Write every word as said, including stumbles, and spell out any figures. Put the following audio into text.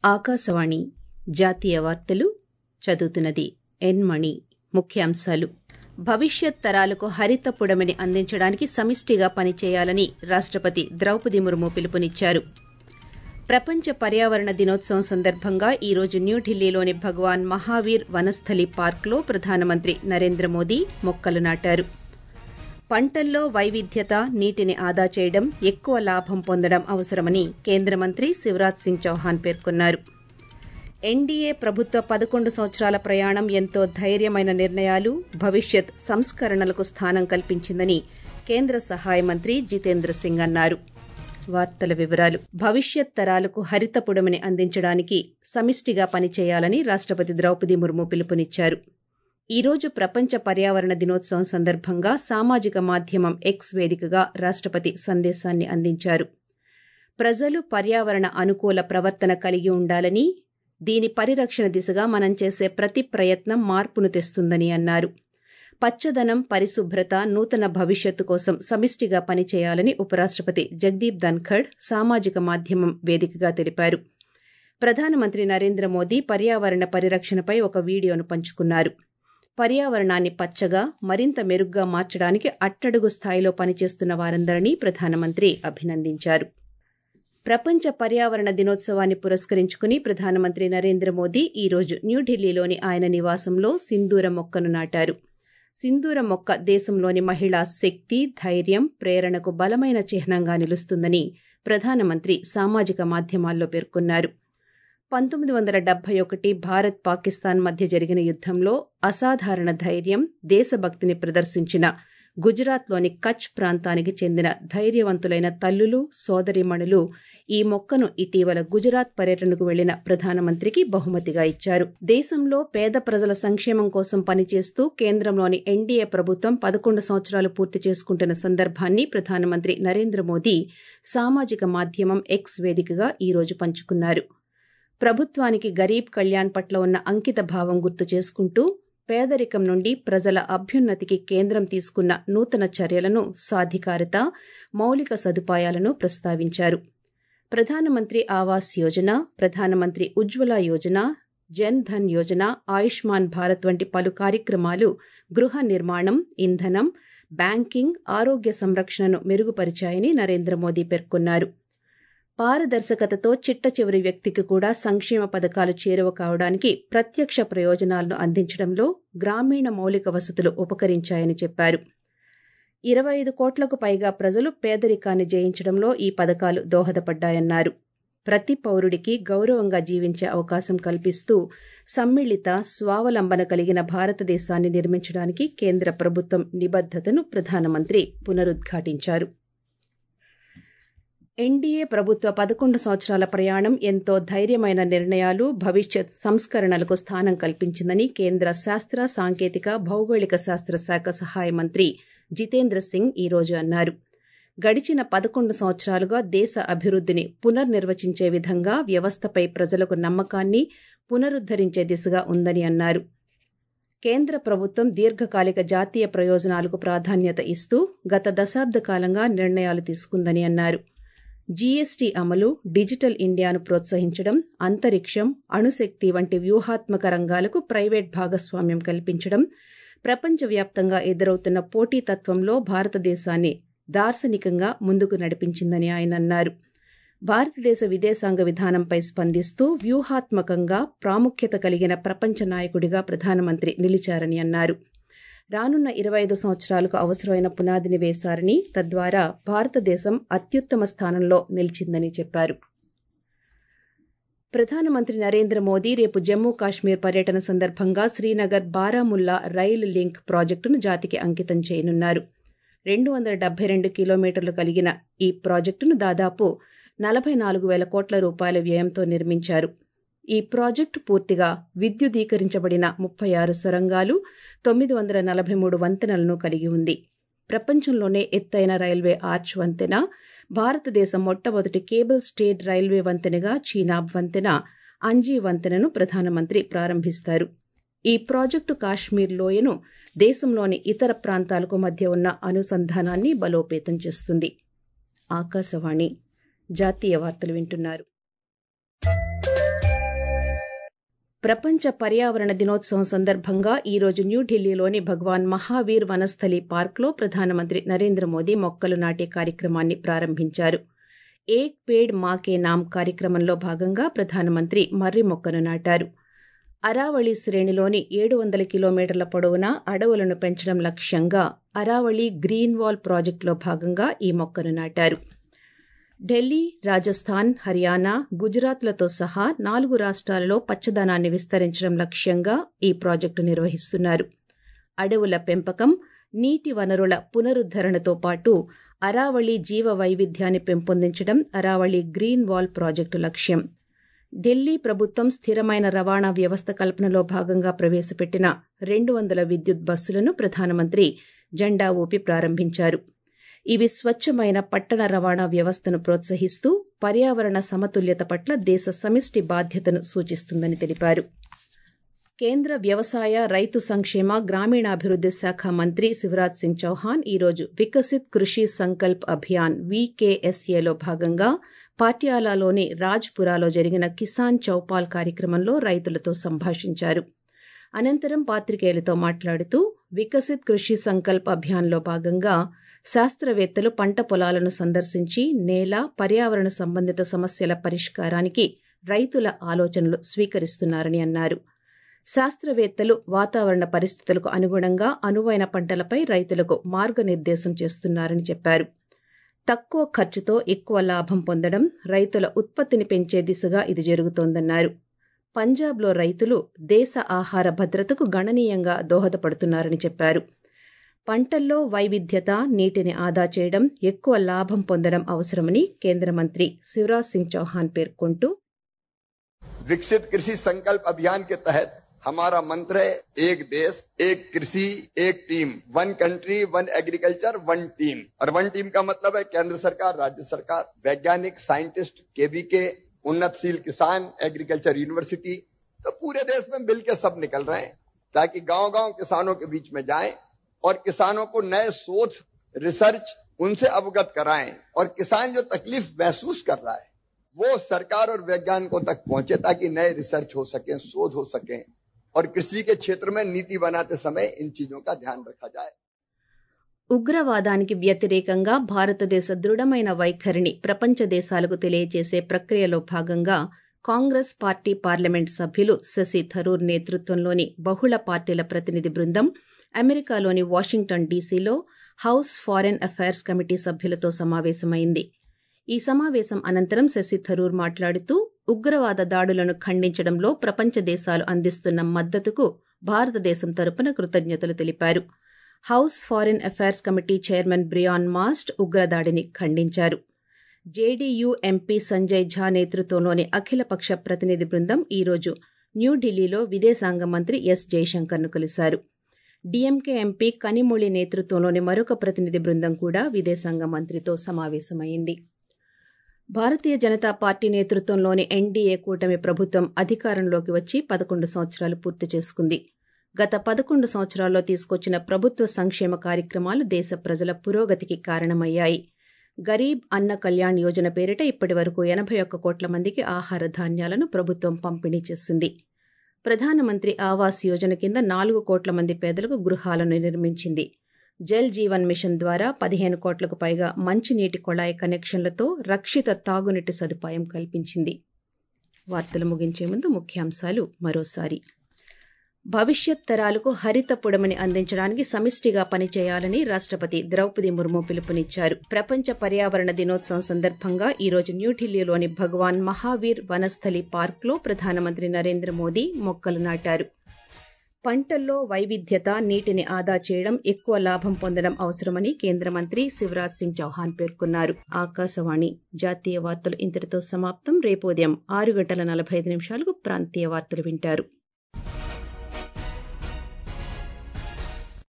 ఆకాశవాణి జాతీయ వార్తలు చదువుతున్నది ఎన్ మణి. ముఖ్యాంశాలు: భవిష్యత్ తరాలకు హరిత పుడమిని అందించడానికి సమిష్టిగా పనిచేయాలని రాష్టపతి ద్రౌపది ముర్ము పిలుపునిచ్చారు. ప్రపంచ పర్యావరణ దినోత్సవం సందర్భంగా ఈ రోజు న్యూఢిల్లీలోని భగవాన్ మహావీర్ వనస్థలి పార్క్లో ప్రధానమంత్రి నరేంద్ర మోదీ మొక్కలు నాటారు. పంటల్లో వైవిధ్యత, నీటిని ఆదా చేయడం, ఎక్కువ లాభం పొందడం అవసరమని కేంద్ర మంత్రి శివరాజ్ సింగ్ చౌహాన్ పేర్కొన్నారు. ఎన్డీఏ ప్రభుత్వ పదకొండు సంవత్సరాల ప్రయాణం ఎంతో ధైర్యమైన నిర్ణయాలు, భవిష్యత్ సంస్కరణలకు స్థానం కల్పించిందని కేంద్ర సహాయ మంత్రి జితేంద్ర సింగ్ అన్నారు. వార్తల వివరాలు: భవిష్యత్ తరాలకు హరిత పుడమిని అందించడానికి సమిష్టిగా పనిచేయాలని రాష్టపతి ద్రౌపది ముర్ము పిలుపునిచ్చారు. ఈ రోజు ప్రపంచ పర్యావరణ దినోత్సవం సందర్భంగా సామాజిక మాధ్యమం ఎక్స్ వేదికగా రాష్టపతి సందేశాన్ని అందించారు. ప్రజలు పర్యావరణ అనుకూల ప్రవర్తన కలిగి ఉండాలని, దీని పరిరక్షణ దిశగా మనం చేసే ప్రతి ప్రయత్నం మార్పును తెస్తుందని అన్నారు. పచ్చదనం, పరిశుభ్రత, నూతన భవిష్యత్తు కోసం సమిష్టిగా పనిచేయాలని ఉపరాష్టపతి జగదీప్ ధన్ఖడ్ సామాజిక మాధ్యమం వేదికగా తెలిపారు. ప్రధానమంత్రి నరేంద్ర మోదీ పర్యావరణ పరిరక్షణపై ఒక వీడియోను పంచుకున్నారు. పర్యావరణాన్ని పచ్చగా, మరింత మెరుగ్గా మార్చడానికి అట్టడుగు స్థాయిలో పనిచేస్తున్న వారందరినీ ప్రధానమంత్రి అభినందించారు. ప్రపంచ పర్యావరణ దినోత్సవాన్ని పురస్కరించుకుని ప్రధానమంత్రి నరేంద్ర మోదీ ఈ రోజు న్యూఢిల్లీలోని ఆయన నివాసంలో సింధూర మొక్కను నాటారు. సింధూర మొక్క దేశంలోని మహిళా శక్తి, ధైర్యం, ప్రేరణకు బలమైన చిహ్నంగా నిలుస్తుందని ప్రధానమంత్రి సామాజిక మాధ్యమాల్లో పేర్కొన్నారు. పంతొమ్మిది వందల డెబ్బై ఒకటి భారత్ పాకిస్తాన్ మధ్య జరిగిన యుద్దంలో అసాధారణ ధైర్యం, దేశభక్తిని ప్రదర్శించిన గుజరాత్లోని కచ్ ప్రాంతానికి చెందిన ధైర్యవంతులైన తల్లులు, సోదరీమణులు ఈ మొక్కను ఇటీవల గుజరాత్ పర్యటనకు వెళ్లిన ప్రధానమంత్రికి బహుమతిగా ఇచ్చారు. దేశంలో పేద ప్రజల సంక్షేమం కోసం పనిచేస్తూ కేంద్రంలోని ఎన్డీఏ ప్రభుత్వం పదకొండు సంవత్సరాలు పూర్తి చేసుకుంటున్న సందర్భాన్ని ప్రధానమంత్రి నరేంద్ర మోదీ సామాజిక మాధ్యమం ఎక్స్ వేదికగా ఈ రోజు పంచుకున్నారు. ప్రభుత్వానికి గరీబ్ కళ్యాణ్ పట్ల ఉన్న అంకిత భావం గుర్తు చేసుకుంటూ పేదరికం నుండి ప్రజల అభ్యున్నతికి కేంద్రం తీసుకున్న నూతన చర్యలను, సాధికారత, మౌలిక సదుపాయాలను ప్రస్తావించారు. ప్రధానమంత్రి ఆవాస్ యోజన, ప్రధానమంత్రి ఉజ్వల యోజన, జన్ ధన్ యోజన, ఆయుష్మాన్ భారత్ వంటి పలు కార్యక్రమాలు గృహ నిర్మాణం, ఇంధనం, బ్యాంకింగ్, ఆరోగ్య సంరక్షణను మెరుగుపరిచాయని నరేంద్ర మోదీ పేర్కొన్నారు. పారదర్శకతతో చిట్ట చివరి వ్యక్తికి కూడా సంక్షేమ పథకాలు చేరువ కావడానికి ప్రత్యక్ష ప్రయోజనాలను అందించడంలో గ్రామీణ మౌలిక వసతులు ఉపకరించాయని చెప్పారు. ఇరవై ఐదు కోట్లకు పైగా ప్రజలు పేదరికాన్ని జయించడంలో ఈ పథకాలు దోహదపడ్డాయన్నారు. ప్రతి పౌరుడికి గౌరవంగా జీవించే అవకాశం కల్పిస్తూ సమ్మిళిత, స్వావలంబన కలిగిన భారతదేశాన్ని నిర్మించడానికి కేంద్ర ప్రభుత్వం నిబద్దతను ప్రధానమంత్రి పునరుద్ఘాటించారు. ఎన్డీఏ ప్రభుత్వ పదకొండు సంవత్సరాల ప్రయాణం ఎంతో ధైర్యమైన నిర్ణయాలు, భవిష్యత్ సంస్కరణలకు స్థానం కల్పించిందని కేంద్ర శాస్త్ర, సాంకేతిక, భౌగోళిక శాస్త్ర శాఖ సహాయ మంత్రి జితేంద్ర సింగ్ ఈ రోజు అన్నారు. గడిచిన పదకొండు సంవత్సరాలుగా దేశ అభివృద్ధిని పునర్నిర్వచించే విధంగా వ్యవస్థపై ప్రజలకు నమ్మకాన్ని పునరుద్దరించే దిశగా ఉందని అన్నారు. కేంద్ర ప్రభుత్వం దీర్ఘకాలిక జాతీయ ప్రయోజనాలకు ప్రాధాన్యత ఇస్తూ గత దశాబ్ద కాలంగా నిర్ణయాలు తీసుకుందని అన్నారు. జీఎస్టీ అమలు, డిజిటల్ ఇండియాను ప్రోత్సహించడం, అంతరిక్షం, అణుశక్తి వంటి వ్యూహాత్మక రంగాలకు ప్రైవేట్ భాగస్వామ్యం కల్పించడం, ప్రపంచవ్యాప్తంగా ఎదురవుతున్న పోటీతత్వంలో భారతదేశాన్ని దార్శనికంగా ముందుకు నడిపించిందని ఆయన అన్నారు. భారతదేశ విదేశాంగ విధానంపై స్పందిస్తూ వ్యూహాత్మకంగా ప్రాముఖ్యత కలిగిన ప్రపంచ నాయకుడిగా ప్రధానమంత్రి నిలిచారని అన్నారు. రానున్న ఇరవై ఐదు సంవత్సరాలకు అవసరమైన పునాదిని వేశారని, తద్వారా భారతదేశం అత్యుత్తమ స్థానంలో నిలిచిందని చెప్పారు. ప్రధానమంత్రి నరేంద్ర మోదీ రేపు జమ్మూ కాశ్మీర్ పర్యటన సందర్భంగా శ్రీనగర్ బారాముల్లా రైల్ లింక్ ప్రాజెక్టును జాతికి అంకితం చేయనున్నారు. రెండు వందల డెబ్బై రెండు కిలోమీటర్లు కలిగిన ఈ ప్రాజెక్టును దాదాపు నలభై నాలుగు వేల కోట్ల రూపాయల వ్యయంతో నిర్మించారు. ఈ ప్రాజెక్టు పూర్తిగా విద్యుదీకరించబడిన ముప్పై ఆరు సొరంగాలు, తొమ్మిది వందల నలభై మూడు వంతెనలను కలిగి ఉంది. ప్రపంచంలోనే ఎత్తైన రైల్వే ఆర్చ్ వంతెన, భారతదేశం మొట్టమొదటి కేబుల్ స్టేడ్ రైల్వే వంతెనగా చీనాబ్ వంతెన, అంజీ వంతెనను ప్రధానమంత్రి ప్రారంభిస్తారు. ఈ ప్రాజెక్టు కాశ్మీర్ లోయను దేశంలోని ఇతర ప్రాంతాలకు మధ్య ఉన్న అనుసంధానాన్ని బలోపేతం చేస్తుంది. ఆకాశవాణి జాతీయ వార్తలు వింటున్నారు. ప్రపంచ పర్యావరణ దినోత్సవం సందర్భంగా ఈ రోజు న్యూఢిల్లీలోని భగవాన్ మహావీర్ వనస్థలి పార్క్లో ప్రధానమంత్రి నరేంద్ర మోదీ మొక్కలు నాటే కార్యక్రమాన్ని ప్రారంభించారు. ఏక్ పేడ్ మాకే నామ్ కార్యక్రమంలో భాగంగా ప్రధానమంత్రి మర్రి మొక్కను నాటారు. అరావళి శ్రేణిలోని ఏడు వందల కిలోమీటర్ల పొడవునా అడవులను పెంచడం లక్ష్యంగా అరావళి గ్రీన్ వాల్ ప్రాజెక్టులో భాగంగా ఈ మొక్కను నాటారు. ఢిల్లీ, రాజస్థాన్, హర్యానా, గుజరాత్లతో సహా నాలుగు రాష్ట్రాలలో పచ్చదనాన్ని విస్తరించడం లక్ష్యంగా ఈ ప్రాజెక్టు నిర్వహిస్తున్నారు. అడవుల పెంపకం, నీటి వనరుల పునరుద్దరణతో పాటు అరావళి జీవ వైవిధ్యాన్ని పెంపొందించడం అరావళి గ్రీన్ వాల్ ప్రాజెక్టు లక్ష్యం. ఢిల్లీ ప్రభుత్వం స్థిరమైన రవాణా వ్యవస్థ కల్పనలో భాగంగా ప్రవేశపెట్టిన రెండు వందల విద్యుత్ బస్సులను ప్రధానమంత్రి జెండా ఊపి ప్రారంభించారు. ఇవి స్వచ్ఛమైన పట్టణ రవాణా వ్యవస్థను ప్రోత్సహిస్తూ పర్యావరణ సమతుల్యత పట్ల దేశ సమిష్టి బాధ్యతను సూచిస్తుందని తెలిపారు. కేంద్ర వ్యవసాయ, రైతు సంక్షేమ, గ్రామీణాభివృద్ది శాఖ మంత్రి శివరాజ్ సింగ్ చౌహాన్ ఈరోజు వికసిత్ కృషి సంకల్ప్ అభియాన్ వీకేఎస్ఏలో భాగంగా పాట్యాలాలోని రాజ్పురాలో జరిగిన కిసాన్ చౌపాల్ కార్యక్రమంలో రైతులతో సంభాషించారు. అనంతరం పాత్రికేయులతో మాట్లాడుతూ వికసిత్ కృషి సంకల్ప్ అభియాన్లో భాగంగా శాస్త్రవేత్తలు పంట పొలాలను సందర్శించి నేల, పర్యావరణ సంబంధిత సమస్యల పరిష్కారానికి రైతుల ఆలోచనలు స్వీకరిస్తున్నారని అన్నారు. శాస్త్రవేత్తలు వాతావరణ పరిస్థితులకు అనుగుణంగా అనువైన పంటలపై రైతులకు మార్గనిర్దేశం చేస్తున్నారని చెప్పారు. తక్కువ ఖర్చుతో ఎక్కువ లాభం పొందడం, రైతుల ఉత్పత్తిని పెంచే దిశగా ఇది జరుగుతోందన్నారు. పంజాబ్లో రైతులు దేశ ఆహార భద్రతకు గణనీయంగా దోహదపడుతున్నారని చెప్పారు. పంటల్లో వైవిధ్యత, నీటిని ఆదా చేయడం, ఎక్కువ లాభం పొందడం అవసరమని కేంద్ర మంత్రి శివరాజ్ సింగ్ చౌహాన్ పేర్కొంటూ, विकसित कृषि संकल्प अभियान के तहत हमारा मंत्र है एक देश, एक कृषि, एक team, one country, one agriculture, one team. और वन टीम का मतलब है केंद्र सरकार, राज्य सरकार, वैज्ञानिक, साइंटिस्ट, केवीके, उन्नतशील किसान, एग्रीकल्चर यूनिवर्सिटी, तो पूरे देश में मिलकर सब निकल रहे हैं ताकि गांव-गांव किसानों के बीच में जाएं और किसानों को नए शोध, रिसर्च उनसे अवगत कराएं और किसान जो तकलीफ महसूस कर रहा है वो सरकार और वैज्ञानिकों तक पहुंचे ताकि नए रिसर्च हो सके, शोध हो सके और कृषि के क्षेत्र में नीति बनाते समय इन चीजों का ध्यान रखा जाए. ఉగ్రవాదానికి వ్యతిరేకంగా భారతదేశ దృఢమైన వైఖరిని ప్రపంచ దేశాలకు తెలియజేసే ప్రక్రియలో భాగంగా కాంగ్రెస్ పార్టీ పార్లమెంట్ సభ్యులు శశి థరూర్ నేతృత్వంలోని బహుళ పార్టీల ప్రతినిధి బృందం అమెరికాలోని వాషింగ్టన్ డీసీలో హౌస్ ఫారెన్ అఫైర్స్ కమిటీ సభ్యులతో సమావేశమైంది. ఈ సమావేశం అనంతరం శశి థరూర్ మాట్లాడుతూ ఉగ్రవాద దాడులను ఖండించడంలో ప్రపంచ దేశాలు అందిస్తున్న మద్దతుకు భారతదేశం తరపున కృతజ్ఞతలు తెలిపారు. House Foreign Affairs Committee chairman Brian Mast ఉగ్రదాడిని ఖండించారు. జేడీయూ ఎంపీ సంజయ్ ఝా నేతృత్వంలోని అఖిలపక్ష ప్రతినిధి బృందం ఈరోజు న్యూఢిల్లీలో విదేశాంగ మంత్రి ఎస్ జైశంకర్ను కలిశారు. డీఎంకే ఎంపీ కనిమొళి నేతృత్వంలోని మరొక ప్రతినిధి బృందం కూడా విదేశాంగ మంత్రితో సమావేశమైంది. భారతీయ జనతా పార్టీ నేతృత్వంలోని ఎన్డీఏ కూటమి ప్రభుత్వం అధికారంలోకి వచ్చి పదకొండు సంవత్సరాలు పూర్తి చేసుకుంది. గత పదకొండు సంవత్సరాల్లో తీసుకొచ్చిన ప్రభుత్వ సంక్షేమ కార్యక్రమాలు దేశ ప్రజల పురోగతికి కారణమయ్యాయి. గరీబ్ అన్న కళ్యాణ్ యోజన పేరిట ఇప్పటి వరకు ఎనభై ఒక్క కోట్ల మందికి ఆహార ధాన్యాలను ప్రభుత్వం పంపిణీ చేసింది. ప్రధానమంత్రి ఆవాస్ యోజన కింద నాలుగు కోట్ల మంది పేదలకు గృహాలను నిర్మించింది. జల్ జీవన్ మిషన్ ద్వారా పదిహేను కోట్లకు పైగా మంచినీటి కొళాయి కనెక్షన్లతో రక్షిత తాగునీటి సదుపాయం కల్పించింది. వార్తలు ముగించే ముందు ముఖ్యాంశాలు మరోసారి. భవిష్యత్ తరాలకు హరిత పుడమిని అందించడానికి సమిష్టిగా పనిచేయాలని రాష్టపతి ద్రౌపది ముర్ము పిలుపునిచ్చారు. ప్రపంచ పర్యావరణ దినోత్సవం సందర్భంగా ఈరోజు న్యూఢిల్లీలోని భగవాన్ మహావీర్ వనస్థలి పార్క్లో ప్రధానమంత్రి నరేంద్ర మోదీ మొక్కలు నాటారు. పంటల్లో వైవిధ్యత, నీటిని ఆదా చేయడం, ఎక్కువ లాభం పొందడం అవసరమని కేంద్ర మంత్రి శివరాజ్ సింగ్ చౌహాన్ పేర్కొన్నారు. ఆకాశవాణి జాతీయ వార్తలు ఇంతటితో సమాప్తం. రేపు ఉదయం ఆరు గంటల నలభై ఐదు నిమిషాలకు ప్రాంతీయ వార్తలు వింటారు.